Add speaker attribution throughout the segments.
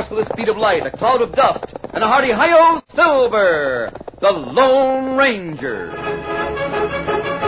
Speaker 1: horse with the speed of light, a cloud of dust, and a hearty hi-yo, Silver, the Lone Ranger.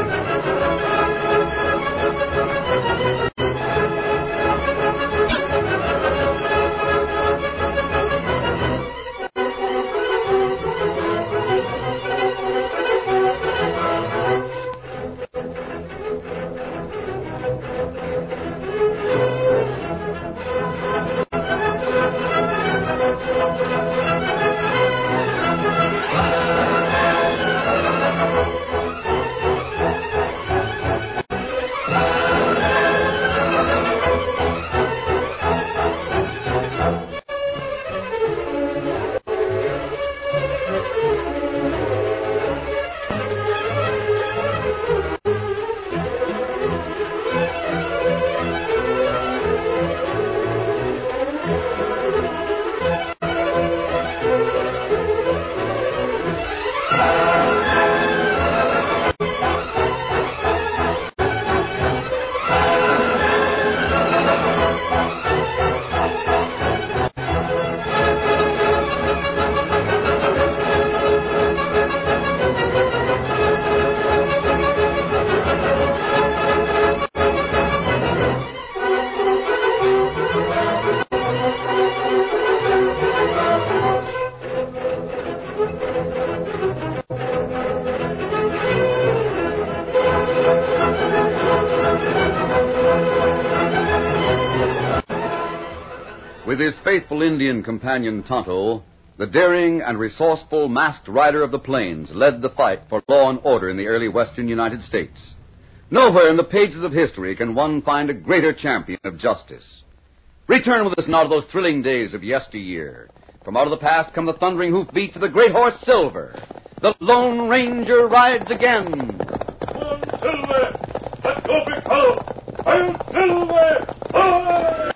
Speaker 1: With his faithful Indian companion Tonto, the daring and resourceful masked rider of the plains led the fight for law and order in the early western United States. Nowhere in the pages of history can one find a greater champion of justice. Return with us now to those thrilling days of yesteryear. From out of the past come the thundering hoofbeats of the great horse Silver. The Lone Ranger rides again.
Speaker 2: Come on, Silver! Let's go, big fellow! I'm Silver! Away!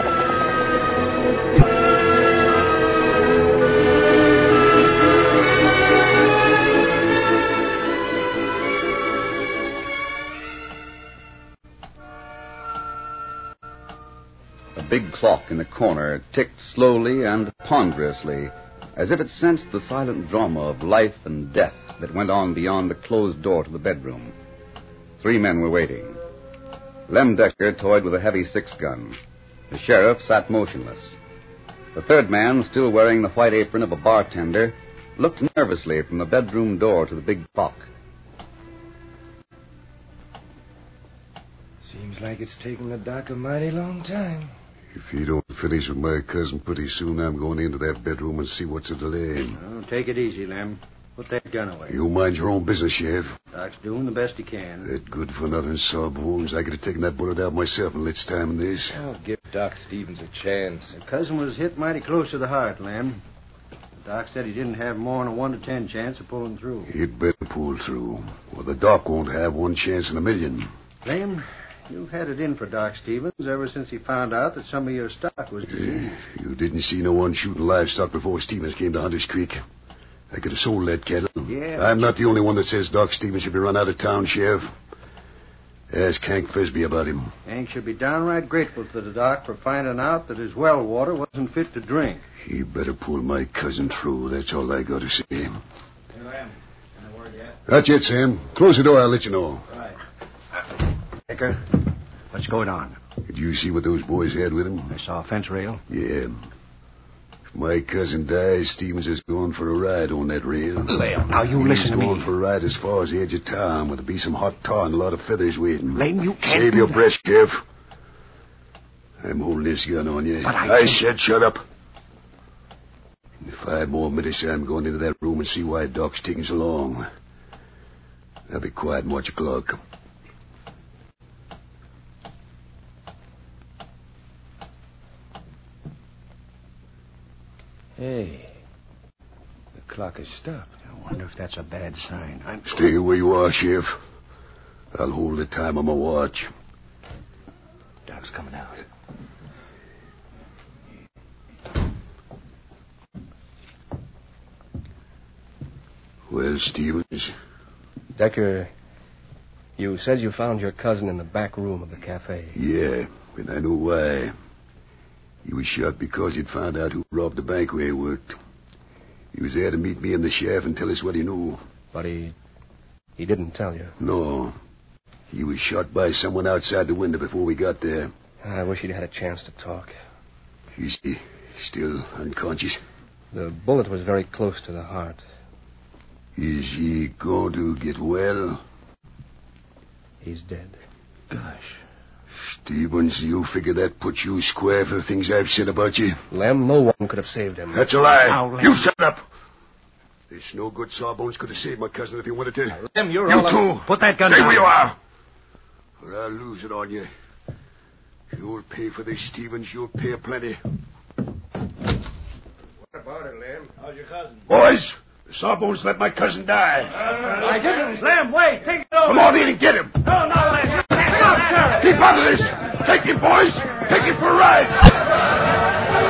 Speaker 1: The big clock in the corner ticked slowly and ponderously, as if it sensed the silent drama of life and death that went on beyond the closed door to the bedroom. 3 men were waiting. Lem Decker toyed with a heavy 6-gun. The sheriff sat motionless. The third man, still wearing the white apron of a bartender, looked nervously from the bedroom door to the big clock.
Speaker 3: Seems like it's taken the doc a mighty long time.
Speaker 4: If he don't finish with my cousin pretty soon, I'm going into that bedroom and see what's a delay.
Speaker 3: Oh, take it easy, Lem. Put that gun away.
Speaker 4: You mind your own business, Sheriff.
Speaker 3: Doc's doing the best he can.
Speaker 4: That good-for-nothing sub wounds. I could have taken that bullet out myself in less time than this.
Speaker 5: I'll give Doc Stevens a chance.
Speaker 3: The cousin was hit mighty close to the heart, Lem. The doc said he didn't have more than a 1 to 10 chance of pulling through.
Speaker 4: He'd better pull through. Well, the doc won't have 1 chance in a million.
Speaker 3: Lem, you've had it in for Doc Stevens ever since he found out that some of your stock was diseased.
Speaker 4: You didn't see no one shooting livestock before Stevens came to Hunter's Creek. I could have sold that cattle.
Speaker 3: Yeah.
Speaker 4: I'm not the only one that says Doc Stevens should be run out of town, Sheriff. Ask Hank Frisbee about him.
Speaker 3: Hank should be downright grateful to the doc for finding out that his well water wasn't fit to drink.
Speaker 4: He better pull my cousin through. That's all I got to say.
Speaker 3: Hey, Lem, any word yet?
Speaker 4: Not yet, Sam. Close the door, I'll let you know.
Speaker 3: Right. Decker, what's going on?
Speaker 4: Did you see what those boys had with them?
Speaker 3: I saw a fence rail.
Speaker 4: Yeah. If my cousin dies, Stevens is going for a ride on that rail.
Speaker 3: Lem, now you listen to me.
Speaker 4: He's going for a ride as far as the edge of town, where there'll be some hot tar and a lot of feathers waiting.
Speaker 3: Lem, you can't
Speaker 4: Save
Speaker 3: do
Speaker 4: your
Speaker 3: that.
Speaker 4: breath, Sheriff. I'm holding this gun on you.
Speaker 3: But
Speaker 4: I said shut up. In 5 more minutes, I'm going into that room and see why Doc's taking so long. Now be quiet and watch the clock.
Speaker 3: Hey, the clock has stopped. I wonder if that's a bad sign.
Speaker 4: Stay where you are, Sheriff. I'll hold the time on my watch.
Speaker 3: Doc's coming out.
Speaker 4: Well, Stevens,
Speaker 5: Decker, you said you found your cousin in the back room of the cafe.
Speaker 4: yeah, and I know why. He was shot because he'd found out who robbed the bank where he worked. He was there to meet me in the shaft and tell us what he knew.
Speaker 5: But he didn't tell you.
Speaker 4: No. He was shot by someone outside the window before we got there.
Speaker 5: I wish he'd had a chance to talk.
Speaker 4: Is he still unconscious?
Speaker 5: The bullet was very close to the heart.
Speaker 4: Is he going to get well?
Speaker 5: He's dead.
Speaker 4: Gosh. Stevens, you figure that puts you square for the things I've said about you?
Speaker 5: Lem, no one could have saved him.
Speaker 4: That's a lie. Now, you shut up. This no good Sawbones could have saved my cousin if he wanted to.
Speaker 5: Lem, you're
Speaker 4: you
Speaker 5: all...
Speaker 4: too.
Speaker 3: Put that gun
Speaker 4: Stay
Speaker 3: down.
Speaker 4: where you are. Or I'll lose it on you. You'll pay for this, Stevens. You'll pay plenty.
Speaker 3: What about it, Lem? How's your cousin?
Speaker 4: Boys, the Sawbones let my cousin die.
Speaker 3: I didn't. Lem, wait. Take it over.
Speaker 4: Come on in and get him.
Speaker 3: No, Lem. Come on, sir.
Speaker 4: Keep out of this. Take him, boys. Take him for a ride.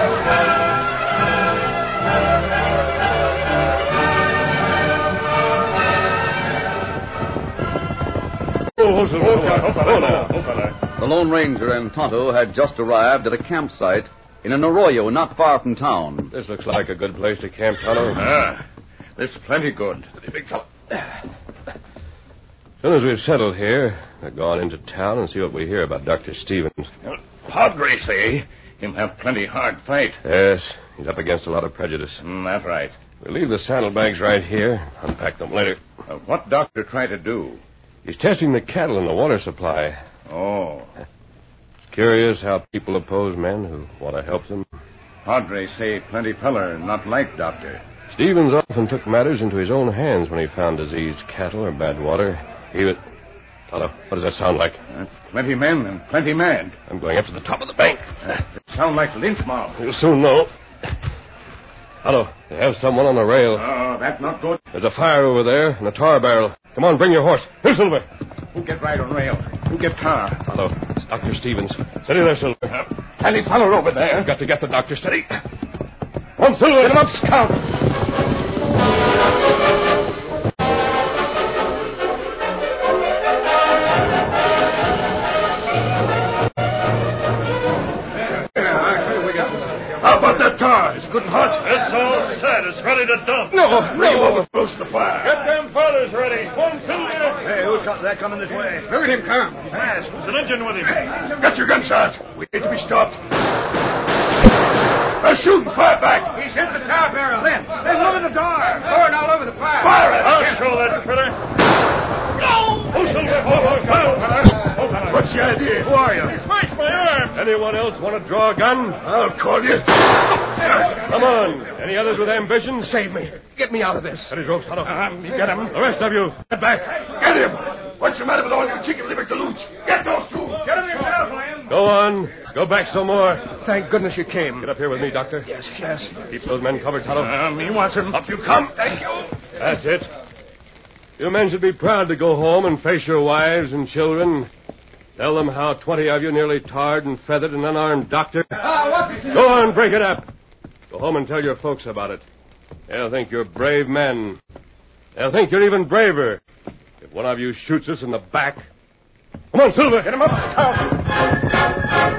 Speaker 1: The Lone Ranger and Tonto had just arrived at a campsite in an arroyo not far from town.
Speaker 6: This looks like a good place to camp, Tonto.
Speaker 2: This is plenty good.
Speaker 6: Big fellow. As soon as we've settled here, we're going into town and see what we hear about Dr. Stevens.
Speaker 2: Padre say him have plenty hard fight.
Speaker 6: Yes, he's up against a lot of prejudice.
Speaker 2: That's right.
Speaker 6: We'll leave the saddlebags right here. Unpack them later.
Speaker 2: What doctor try to do?
Speaker 6: He's testing the cattle and the water supply.
Speaker 2: Oh.
Speaker 6: It's curious how people oppose men who want to help them.
Speaker 2: Padre say plenty feller not like doctor.
Speaker 6: Stevens often took matters into his own hands when he found diseased cattle or bad water. He would... Tonto, what does that sound like?
Speaker 2: Plenty men and plenty mad.
Speaker 6: I'm going up to the top of the bank.
Speaker 2: It sound like lynch mob.
Speaker 6: You'll soon know. Tonto, they have someone on the rail.
Speaker 2: Oh, that's not good.
Speaker 6: There's a fire over there and a tar barrel. Come on, bring your horse. Here, Silver.
Speaker 2: Who get right on rail? Who get car?
Speaker 6: Tonto, it's Dr. Stevens. Steady there, Silver.
Speaker 2: Plenty feller over there.
Speaker 6: I've got to get the doctor steady. Come on, Silver.
Speaker 2: Get him up, Scout.
Speaker 4: How about that tar? It's good and hot.
Speaker 2: It's all set. It's ready to dump.
Speaker 4: Bring him over close to the fire.
Speaker 2: Get them fellas ready. One, Silver.
Speaker 3: Hey, who's got that coming this way? Look at him come. He's masked.
Speaker 2: There's an engine with him.
Speaker 4: Get your guns out. We need to be stopped. They're shooting. Fire back.
Speaker 3: He's hit the tar barrel. Lem, look at the door. Pouring all over the fire.
Speaker 4: Fire it.
Speaker 2: I'll show that critter. No! Oh, Silver. Oh,
Speaker 4: What's the idea? Who are you?
Speaker 2: He smashed my arm.
Speaker 6: Anyone else want to draw a gun?
Speaker 4: I'll call you.
Speaker 6: Come on. Any others with ambition?
Speaker 5: Save me. Get me out of this.
Speaker 6: Steady, ropes, Tonto.
Speaker 2: You get him.
Speaker 6: The rest of you, get back.
Speaker 4: Get him. What's the matter with all you chicken liver galoons? Get those two.
Speaker 2: Get him yourself, Lem.
Speaker 6: Go on. Go back some more.
Speaker 5: Thank goodness you came.
Speaker 6: Get up here with me, Doctor.
Speaker 5: Yes.
Speaker 6: Keep those men covered, Tonto.
Speaker 2: He wants him.
Speaker 6: Up you come. Thank you. That's it. You men should be proud to go home and face your wives and children. Tell them how 20 of you nearly tarred and feathered an unarmed doctor. Go on, break it up. Go home and tell your folks about it. They'll think you're brave men. They'll think you're even braver if one of you shoots us in the back. Come on, Silver.
Speaker 2: Get him up, Scout.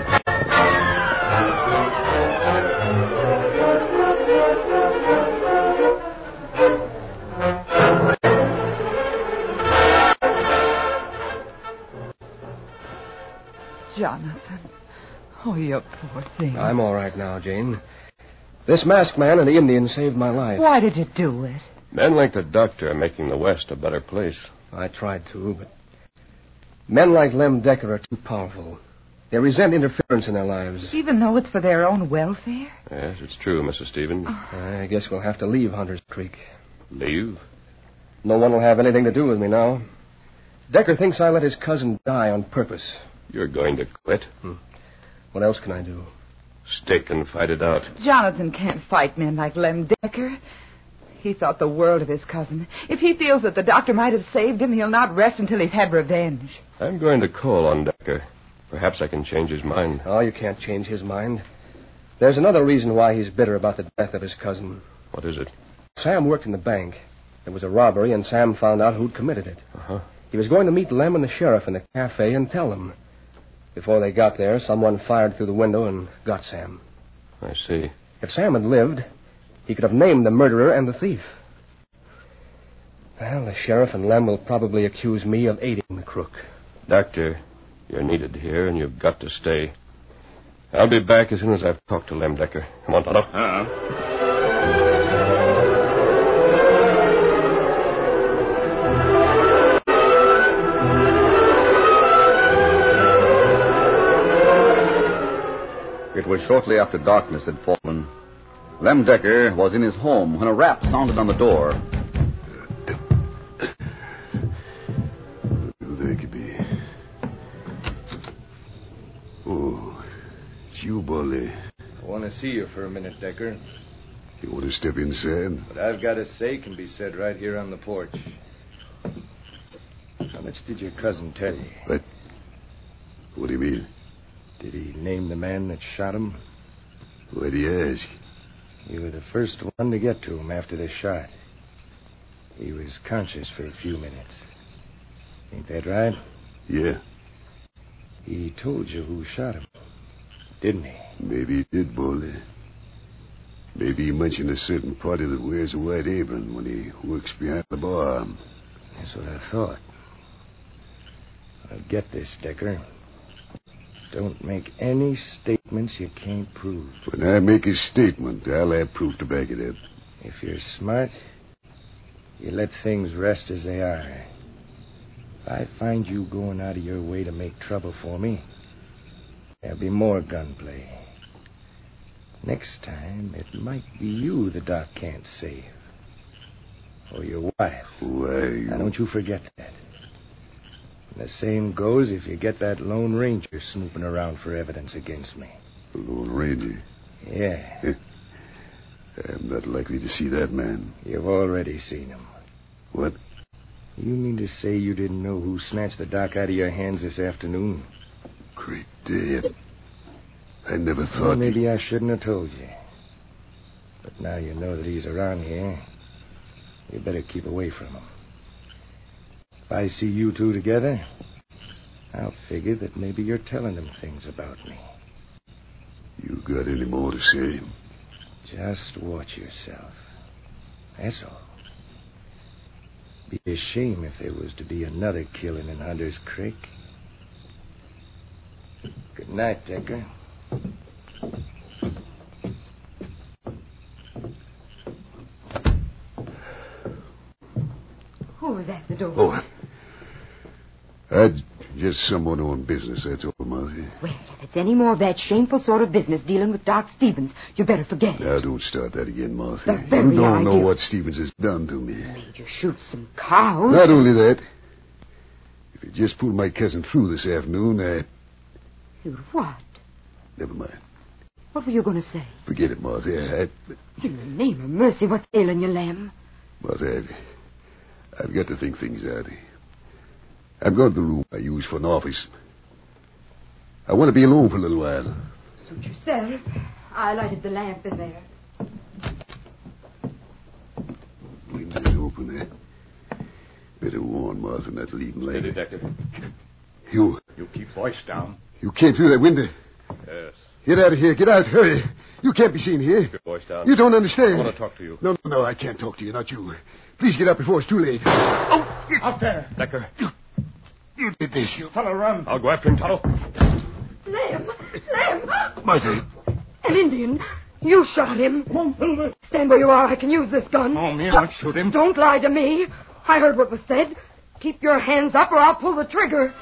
Speaker 7: Jonathan. Oh, you poor thing.
Speaker 5: I'm all right now, Jane. This masked man and the Indian saved my life.
Speaker 7: Why did you do it?
Speaker 6: Men like the doctor are making the West a better place.
Speaker 5: I tried to, but men like Lem Decker are too powerful. They resent interference in their lives.
Speaker 7: Even though it's for their own welfare?
Speaker 6: Yes, it's true, Mrs. Stevens.
Speaker 5: I guess we'll have to leave Hunter's Creek.
Speaker 6: Leave?
Speaker 5: No one will have anything to do with me now. Decker thinks I let his cousin die on purpose.
Speaker 6: You're going to quit?
Speaker 5: What else can I do?
Speaker 6: Stick and fight it out.
Speaker 7: Jonathan can't fight men like Lem Decker. He thought the world of his cousin. If he feels that the doctor might have saved him, he'll not rest until he's had revenge.
Speaker 6: I'm going to call on Decker. Perhaps I can change his mind.
Speaker 5: Oh, you can't change his mind. There's another reason why he's bitter about the death of his cousin.
Speaker 6: What is it?
Speaker 5: Sam worked in the bank. There was a robbery, and Sam found out who'd committed it.
Speaker 6: Uh-huh.
Speaker 5: He was going to meet Lem and the sheriff in the cafe and tell them. Before they got there, someone fired through the window and got Sam.
Speaker 6: I see.
Speaker 5: If Sam had lived, he could have named the murderer and the thief. Well, the sheriff and Lem will probably accuse me of aiding the crook.
Speaker 6: Doctor, you're needed here, and you've got to stay. I'll be back as soon as I've talked to Lem Decker. Come on, Tonto.
Speaker 1: It was shortly after darkness had fallen. Lem Decker was in his home when a rap sounded on the door.
Speaker 4: There could be. Oh, it's you, Bolly.
Speaker 8: I want to see you for a minute, Decker.
Speaker 4: You want to step inside?
Speaker 8: What I've got to say can be said right here on the porch. How much did your cousin tell you?
Speaker 4: What do you mean?
Speaker 8: Did he name the man that shot him?
Speaker 4: Why'd he ask?
Speaker 8: You were the first one to get to him after the shot. He was conscious for a few minutes. Ain't that right?
Speaker 4: Yeah.
Speaker 8: He told you who shot him, didn't he?
Speaker 4: Maybe he did, Bolly. Maybe he mentioned a certain party that wears a white apron when he works behind the bar.
Speaker 8: That's what I thought. Now get this, Decker. Don't make any statements you can't prove.
Speaker 4: When I make a statement, I'll have proof to back it up.
Speaker 8: If you're smart, you let things rest as they are. If I find you going out of your way to make trouble for me, there'll be more gunplay. Next time, it might be you the doc can't save. Or your wife.
Speaker 4: Why,
Speaker 8: Now, don't you forget that. And the same goes if you get that Lone Ranger snooping around for evidence against me.
Speaker 4: The Lone Ranger?
Speaker 8: Yeah.
Speaker 4: I'm not likely to see that man.
Speaker 8: You've already seen him.
Speaker 4: What?
Speaker 8: You mean to say you didn't know who snatched the doc out of your hands this afternoon?
Speaker 4: Great day. I never thought...
Speaker 8: Well, maybe I shouldn't have told you. But now you know that he's around here, you better keep away from him. If I see you two together, I'll figure that maybe you're telling him things about me.
Speaker 4: You got any more to say?
Speaker 8: Just watch yourself. That's all. Be a shame if there was to be another killing in Hunter's Creek. Good night, Decker.
Speaker 9: Who was at the door?
Speaker 4: Oh, just someone on business, that's all, Martha.
Speaker 9: Well, if it's any more of that shameful sort of business dealing with Doc Stevens, you better forget it.
Speaker 4: Now, don't start that again, Martha.
Speaker 9: The very
Speaker 4: You don't know
Speaker 9: idea.
Speaker 4: what Stevens has done to me.
Speaker 9: Made you shoot some cows.
Speaker 4: Not only that, if you just pulled my cousin through this afternoon,
Speaker 9: You'd what?
Speaker 4: Never mind.
Speaker 9: What were you going to say?
Speaker 4: Forget it, Martha.
Speaker 9: In the name of mercy, what's ailing you, Lamb?
Speaker 4: Martha, I've got to think things out. I'm going to the room I use for an office. I want to be alone for a little while.
Speaker 9: Suit yourself. I lighted the lamp in there.
Speaker 4: Window's open, Better warn Martha not to leave him later.
Speaker 6: Detective.
Speaker 4: You
Speaker 2: keep voice down.
Speaker 4: You came through that window.
Speaker 6: Yes.
Speaker 4: Get out of here. Get out. Hurry. You can't be seen here.
Speaker 6: Keep your voice down.
Speaker 4: You don't understand.
Speaker 6: I want to talk to you.
Speaker 4: No, I can't talk to you. Not you. Please get up before it's too late. Oh,
Speaker 2: Out there.
Speaker 6: Decker.
Speaker 4: you did this. You
Speaker 2: Fella, run.
Speaker 6: I'll go after him, Tonto.
Speaker 9: Lamb! Lamb!
Speaker 4: Martha.
Speaker 9: An Indian. You shot him.
Speaker 2: Come on, Silver.
Speaker 9: Stand where you are. I can use this gun.
Speaker 2: Oh, me not shoot him.
Speaker 9: Don't lie to me. I heard what was said. Keep your hands up or I'll pull the trigger.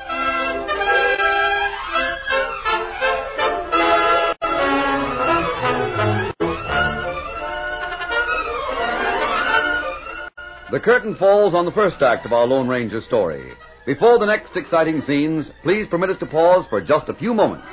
Speaker 1: The curtain falls on the first act of our Lone Ranger story. Before the next exciting scenes, please permit us to pause for just a few moments.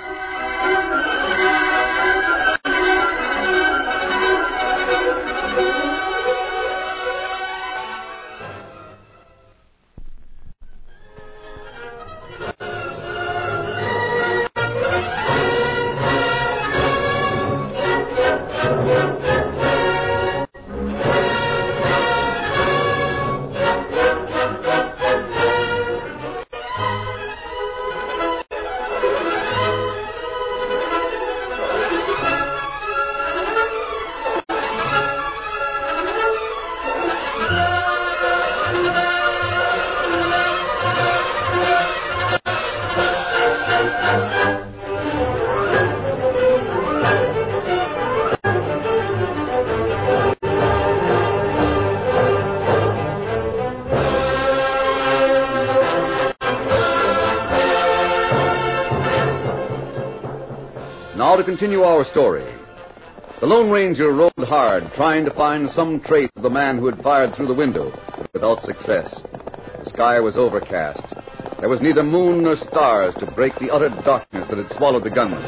Speaker 1: Now to continue our story. The Lone Ranger rode hard, trying to find some trace of the man who had fired through the window, but without success. The sky was overcast. There was neither moon nor stars to break the utter darkness that had swallowed the gunman.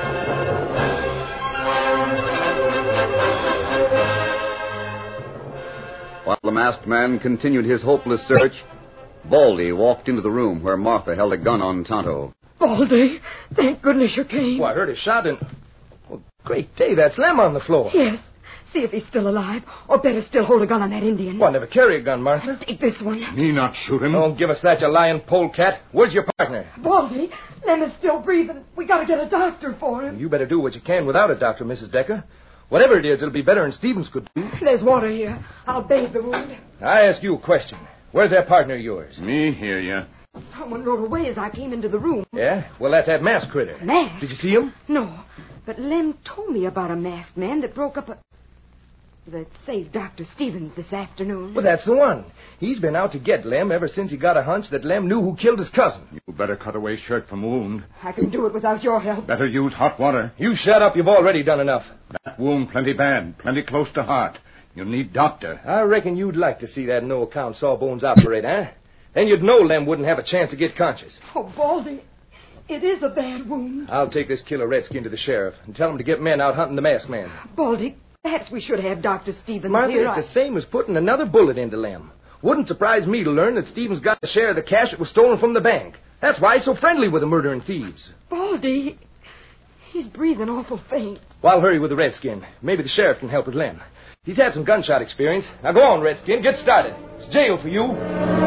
Speaker 1: While the masked man continued his hopeless search, Baldy walked into the room where Martha held a gun on Tonto.
Speaker 9: Baldy, thank goodness you came.
Speaker 8: Well, I heard a shot and... Well, great day, that's Lem on the floor.
Speaker 9: Yes. See if he's still alive, or better still hold a gun on that Indian.
Speaker 8: Well, I never carry a gun, Martha.
Speaker 9: Take this one.
Speaker 2: Me not shoot him.
Speaker 8: Don't give us that, you lying polecat. Where's your partner?
Speaker 9: Baldy, Lem is still breathing. We gotta get a doctor for him.
Speaker 8: You better do what you can without a doctor, Mrs. Decker. Whatever it is, it'll be better than Stevens could do.
Speaker 9: There's water here. I'll bathe the wound.
Speaker 8: I ask you a question. Where's that partner of yours?
Speaker 2: Me hear ya.
Speaker 9: Someone rode away as I came into the room.
Speaker 8: Yeah? Well, that's that masked critter.
Speaker 9: Masked?
Speaker 8: Did you see him?
Speaker 9: No, but Lem told me about a masked man that broke up that saved Dr. Stevens this afternoon.
Speaker 8: Well, that's the one. He's been out to get Lem ever since he got a hunch that Lem knew who killed his cousin.
Speaker 2: You better cut away shirt from wound.
Speaker 9: I can do it without your help.
Speaker 2: Better use hot water.
Speaker 8: You shut up. You've already done enough.
Speaker 2: That wound plenty bad, plenty close to heart. You need doctor.
Speaker 8: I reckon you'd like to see that no-account Sawbones operate, huh? Then you'd know Lem wouldn't have a chance to get conscious.
Speaker 9: Oh, Baldy, it is a bad wound.
Speaker 8: I'll take this killer redskin to the sheriff and tell him to get men out hunting the masked man.
Speaker 9: Baldy, perhaps we should have Dr. Stevens
Speaker 8: Martha,
Speaker 9: here.
Speaker 8: it's the same as putting another bullet into Lem. Wouldn't surprise me to learn that Stevens got a share of the cash that was stolen from the bank. That's why he's so friendly with the murdering thieves.
Speaker 9: Baldy, he's breathing awful faint.
Speaker 8: Well, I'll hurry with the redskin. Maybe the sheriff can help with Lem. He's had some gunshot experience. Now go on, redskin. Get started. It's jail for you.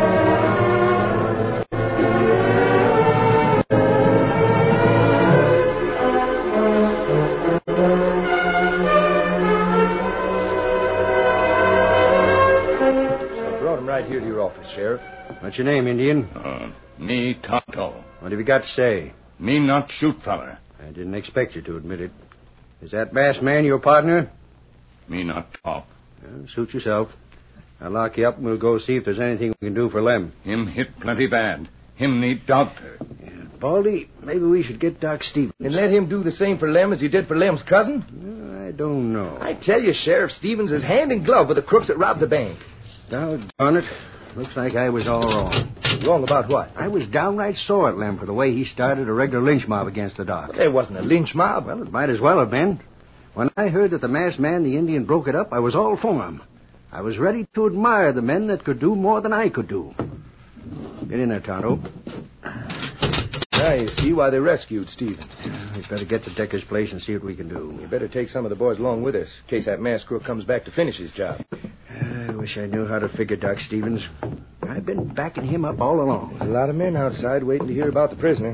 Speaker 8: Right here to your office, Sheriff.
Speaker 3: What's your name, Indian?
Speaker 2: Me Tonto.
Speaker 3: What have you got to say?
Speaker 2: Me not shoot feller.
Speaker 3: I didn't expect you to admit it. Is that masked man your partner?
Speaker 2: Me not talk.
Speaker 3: Well, suit yourself. I'll lock you up and we'll go see if there's anything we can do for Lem.
Speaker 2: Him hit plenty bad. Him need doctor.
Speaker 3: Yeah. Baldy, maybe we should get Doc Stevens.
Speaker 8: And let him do the same for Lem as he did for Lem's cousin?
Speaker 3: I don't know.
Speaker 8: I tell you, Sheriff Stevens is hand in glove with the crooks that robbed the bank.
Speaker 3: Doggone it. Looks like I was all wrong.
Speaker 8: Wrong about what?
Speaker 3: I was downright sore at Lem for the way he started a regular lynch mob against the doc.
Speaker 8: But there wasn't a lynch mob.
Speaker 3: Well, it might as well have been. When I heard that the masked man, the Indian, broke it up, I was all for him. I was ready to admire the men that could do more than I could do. Get in there, Tonto.
Speaker 8: Now you see why they rescued Stevens.
Speaker 3: We better get to Decker's place and see what we can do.
Speaker 8: You better take some of the boys along with us, in case that masked crook comes back to finish his job.
Speaker 3: I wish I knew how to figure Doc Stevens. I've been backing him up all along.
Speaker 8: There's a lot of men outside waiting to hear about the prisoner.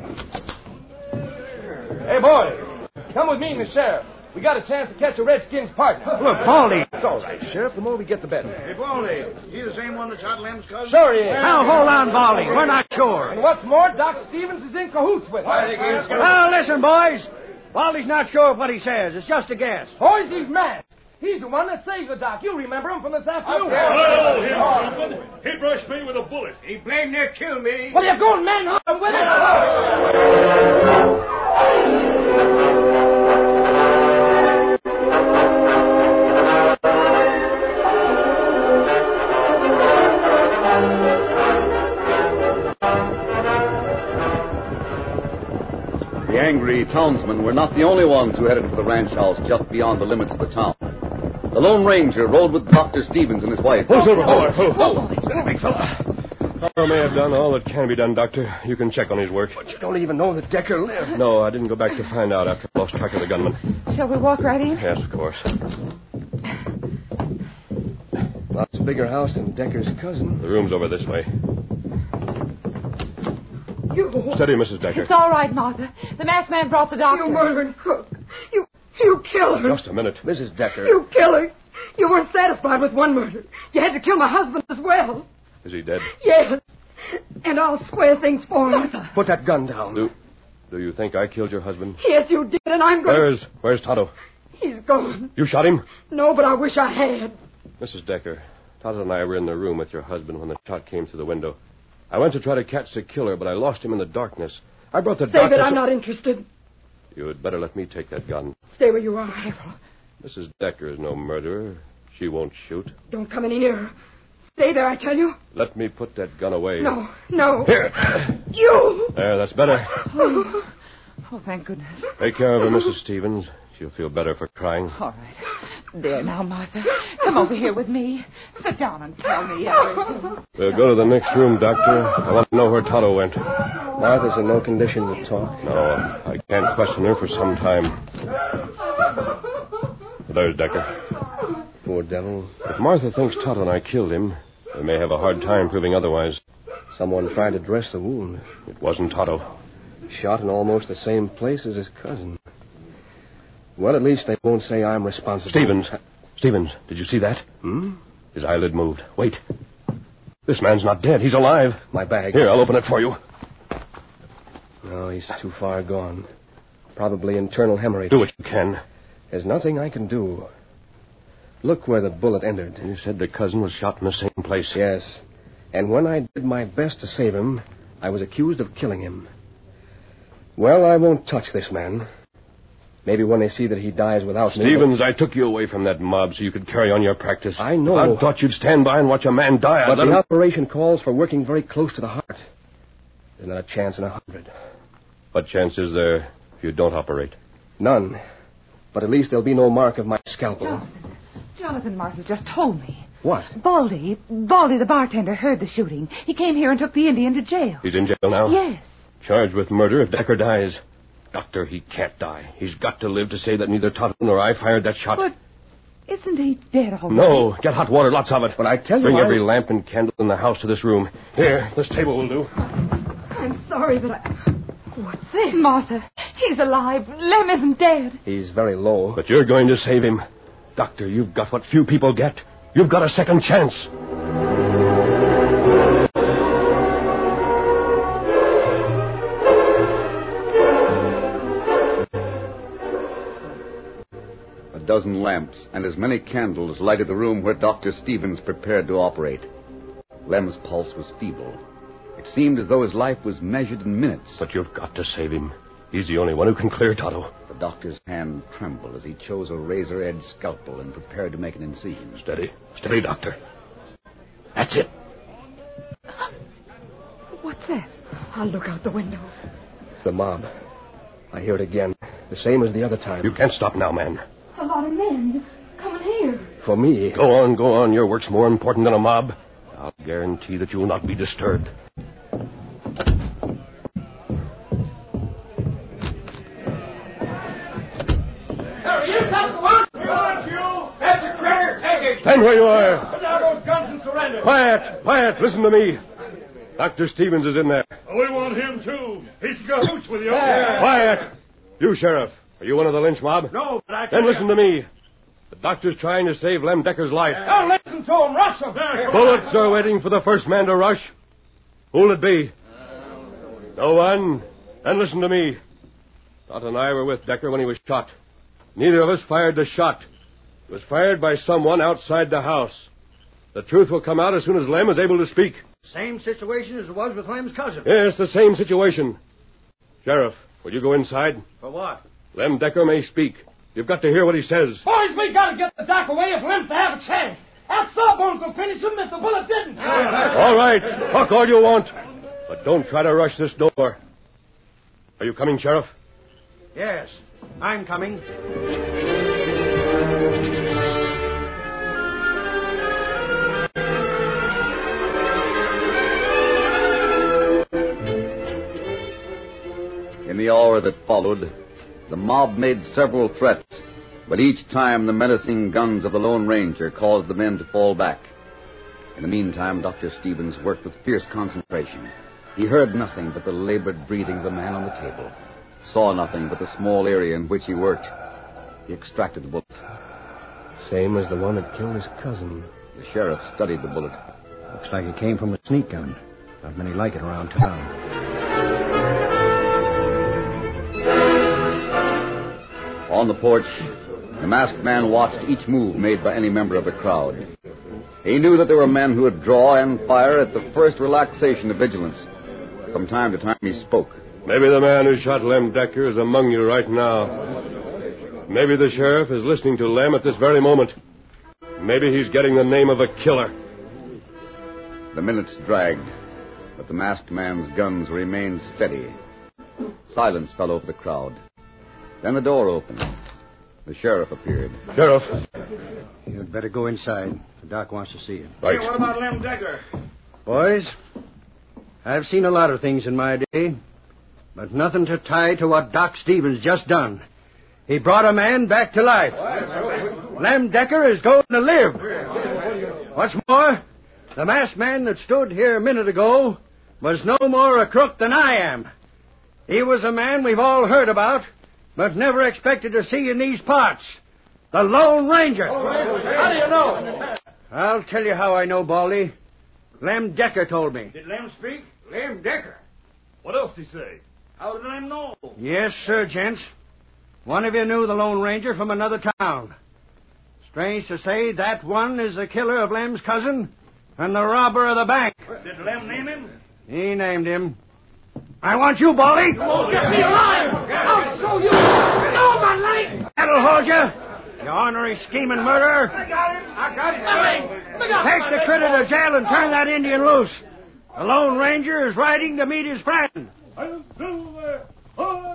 Speaker 8: Hey, boy, come with me and the sheriff. We got a chance to catch a redskin's partner.
Speaker 3: Look, Baldy!
Speaker 8: It's all right, Sheriff. The more we get, the better.
Speaker 3: Hey, Baldy, he the same one that shot Lem's cousin?
Speaker 8: Sure he is.
Speaker 3: Now, hold on, Baldy. We're not sure.
Speaker 8: And what's more, Doc Stevens is in cahoots with him.
Speaker 3: Now, listen, boys. Baldy's not sure of what he says. It's just a guess.
Speaker 8: Boys, he's mad. He's the one that saved the doc. You remember him from this afternoon.
Speaker 2: Oh, him, stupid. He brushed me with a bullet.
Speaker 3: He blamed near killed me.
Speaker 8: Well, you're going manhunt with him.
Speaker 1: The angry townsmen were not the only ones who headed for the ranch house just beyond the limits of the town. The Lone Ranger rode with Dr. Stevens and his wife.
Speaker 6: Oh, Silver, steady, big fella. Carl may have done all that can be done, Doctor. You can check on his work.
Speaker 5: But you don't even know that Decker lived.
Speaker 6: No, I didn't go back to find out after I lost track of the gunman.
Speaker 7: Shall we walk right in?
Speaker 6: Yes, of course.
Speaker 5: Lots bigger house than Decker's cousin.
Speaker 6: The room's over this way.
Speaker 9: You...
Speaker 6: Steady, Mrs. Decker.
Speaker 7: It's all right, Martha. The masked man brought the doctor.
Speaker 9: You murdering crook. You kill her.
Speaker 6: Just a minute.
Speaker 5: Mrs. Decker.
Speaker 9: You kill her. You weren't satisfied with one murder. You had to kill my husband as well.
Speaker 6: Is he dead?
Speaker 9: Yes. And I'll square things for him.
Speaker 7: Martha.
Speaker 5: Put that gun down.
Speaker 6: Do you think I killed your husband?
Speaker 9: Yes, you did, and I'm going to...
Speaker 6: Where's Tonto?
Speaker 9: He's gone.
Speaker 6: You shot him?
Speaker 9: No, but I wish I had.
Speaker 6: Mrs. Decker, Tonto and I were in the room with your husband when the shot came through the window. I went to try to catch the killer, but I lost him in the darkness. I brought the doctor...
Speaker 9: Save it, I'm not interested.
Speaker 6: You had better let me take that gun.
Speaker 9: Stay where you are.
Speaker 7: Careful.
Speaker 6: Mrs. Decker is no murderer. She won't shoot.
Speaker 9: Don't come any nearer. Stay there, I tell you.
Speaker 6: Let me put that gun away.
Speaker 9: No, no.
Speaker 6: Here.
Speaker 9: You!
Speaker 6: There, that's better.
Speaker 7: Oh, thank goodness.
Speaker 6: Take care of her, Mrs. Stevens. She'll feel better for crying.
Speaker 7: All right. There now, Martha. Come over here with me. Sit down and tell me everything.
Speaker 6: We'll go to the next room, Doctor. I want to know where Tonto went.
Speaker 5: Martha's in no condition to talk.
Speaker 6: No, I can't question her for some time. There's Decker.
Speaker 5: Poor devil.
Speaker 6: If Martha thinks Tonto and I killed him, we may have a hard time proving otherwise.
Speaker 5: Someone tried to dress the wound.
Speaker 6: It wasn't Tonto.
Speaker 5: Shot in almost the same place as his cousin. Well, at least they won't say I'm responsible.
Speaker 6: Stevens, did you see that?
Speaker 5: Hmm?
Speaker 6: His eyelid moved. Wait. This man's not dead. He's alive.
Speaker 5: My bag.
Speaker 6: Here, I'll open it for you.
Speaker 5: No, he's too far gone. Probably internal hemorrhage.
Speaker 6: Do what you can.
Speaker 5: There's nothing I can do. Look where the bullet entered.
Speaker 6: You said the cousin was shot in the same place.
Speaker 5: Yes. And when I did my best to save him, I was accused of killing him. Well, I won't touch this man. Maybe when they see that he dies without me...
Speaker 6: Stevens, I took you away from that mob so you could carry on your practice.
Speaker 5: I know.
Speaker 6: If I thought you'd stand by and watch a man die.
Speaker 5: But the operation calls for working very close to the heart. There's not a chance in 100.
Speaker 6: What chance is there if you don't operate?
Speaker 5: None. But at least there'll be no mark of my scalpel.
Speaker 7: Jonathan Martha's just told me.
Speaker 5: What?
Speaker 7: Baldy, the bartender, heard the shooting. He came here and took the Indian to jail.
Speaker 6: He's in jail now?
Speaker 7: Yes.
Speaker 6: Charged with murder if Decker dies. Doctor, he can't die. He's got to live to say that neither Tonto nor I fired that shot.
Speaker 7: But isn't he dead already?
Speaker 6: No. Get hot water, lots of it.
Speaker 5: But I tell you,
Speaker 6: Bring every lamp and candle in the house to this room. Here, this table will do.
Speaker 9: I'm sorry, but What's this?
Speaker 7: Martha, he's alive. Lem isn't dead.
Speaker 5: He's very low.
Speaker 6: But you're going to save him. Doctor, you've got what few people get. You've got a second chance.
Speaker 1: A dozen lamps and as many candles lighted the room where Dr. Stevens prepared to operate. Lem's pulse was feeble. It seemed as though his life was measured in minutes.
Speaker 6: But you've got to save him. He's the only one who can clear Tonto.
Speaker 1: The doctor's hand trembled as he chose a razor-edged scalpel and prepared to make an incision.
Speaker 6: Steady. Steady, Doctor. That's it.
Speaker 7: What's that?
Speaker 9: I'll look out the window.
Speaker 5: It's the mob. I hear it again. The same as the other time.
Speaker 6: You can't stop now, man.
Speaker 9: A lot of men coming here.
Speaker 5: For me.
Speaker 6: Go on. Your work's more important than a mob. I'll guarantee that you will not be disturbed. Stand where you are.
Speaker 2: Put down those guns and surrender.
Speaker 6: Quiet. Listen to me. Dr. Stevens is in there.
Speaker 2: We want him, too. He's cahoots with you.
Speaker 6: Quiet. You, Sheriff. Are you one of the lynch mob?
Speaker 2: No, but I
Speaker 6: Then listen to me. The doctor's trying to save Lem Decker's life.
Speaker 2: Don't listen to him. Rush him.
Speaker 6: Bullets are waiting for the first man to rush. Who'll it be? No one. Then listen to me. Dot and I were with Decker when he was shot. Neither of us fired the shot. It was fired by someone outside the house. The truth will come out as soon as Lem is able to speak.
Speaker 3: Same situation as it was with Lem's cousin.
Speaker 6: Yes, the same situation. Sheriff, will you go inside?
Speaker 3: For what?
Speaker 6: Lem Decker may speak. You've got to hear what he says.
Speaker 2: Boys, we gotta get the doc away if Lem's to have a chance. That Sawbones will finish him if the bullet didn't.
Speaker 6: All right. Talk all you want. But don't try to rush this door. Are you coming, Sheriff?
Speaker 3: Yes, I'm coming.
Speaker 1: In the hour that followed, the mob made several threats, but each time the menacing guns of the Lone Ranger caused the men to fall back. In the meantime, Dr. Stevens worked with fierce concentration. He heard nothing but the labored breathing of the man on the table, saw nothing but the small area in which he worked. He extracted the bullet.
Speaker 5: Same as the one that killed his cousin.
Speaker 1: The sheriff studied the bullet.
Speaker 3: Looks like it came from a sneak gun. Not many like it around town.
Speaker 1: On the porch, the masked man watched each move made by any member of the crowd. He knew that there were men who would draw and fire at the first relaxation of vigilance. From time to time he spoke.
Speaker 6: Maybe the man who shot Lem Decker is among you right now. Maybe the sheriff is listening to Lem at this very moment. Maybe he's getting the name of a killer.
Speaker 1: The minutes dragged, but the masked man's guns remained steady. Silence fell over the crowd. Then the door opened. The sheriff appeared.
Speaker 6: Sheriff.
Speaker 3: You'd better go inside. The doc wants to see you.
Speaker 6: Right.
Speaker 2: Hey, what about Lem Decker?
Speaker 3: Boys, I've seen a lot of things in my day, but nothing to tie to what Doc Stevens just done. He brought a man back to life. Lem Decker is going to live. What's more, the masked man that stood here a minute ago was no more a crook than I am. He was a man we've all heard about, but never expected to see in these parts. The Lone Ranger.
Speaker 2: How do you know?
Speaker 3: I'll tell you how I know, Baldy. Lem Decker told me.
Speaker 2: Did Lem speak?
Speaker 3: Lem Decker?
Speaker 2: What else did he say? How did Lem know?
Speaker 3: Yes, sir, gents. One of you knew the Lone Ranger from another town. Strange to say, that one is the killer of Lem's cousin and the robber of the bank.
Speaker 2: Did Lem name him?
Speaker 3: He named him. I want you, Baldy.
Speaker 2: Get me alive! I'll show you! No, my life!
Speaker 3: That'll hold you. You ornery scheming murderer.
Speaker 2: I got him! I got him!
Speaker 3: Take the critter to jail and turn that Indian loose. The Lone Ranger is riding to meet his friend.
Speaker 2: I'm Silver! Hi!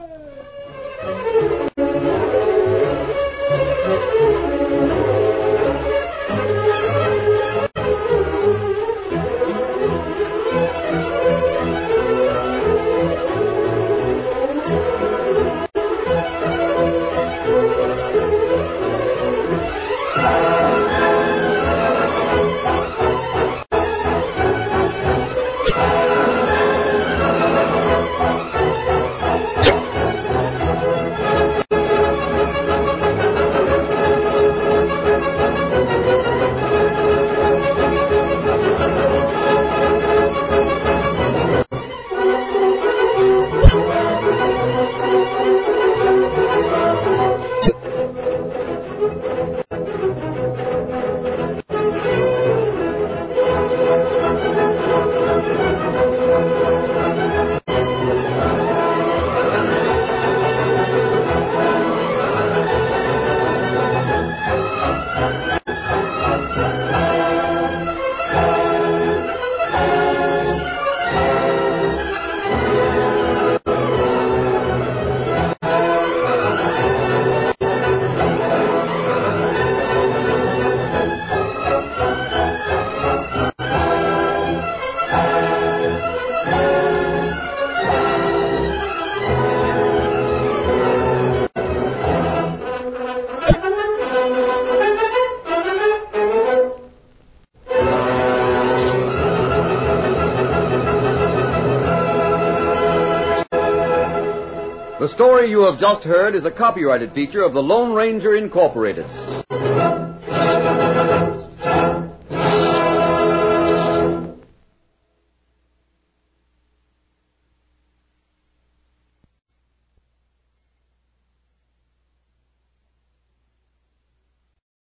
Speaker 1: The story you have just heard is a copyrighted feature of the Lone Ranger Incorporated.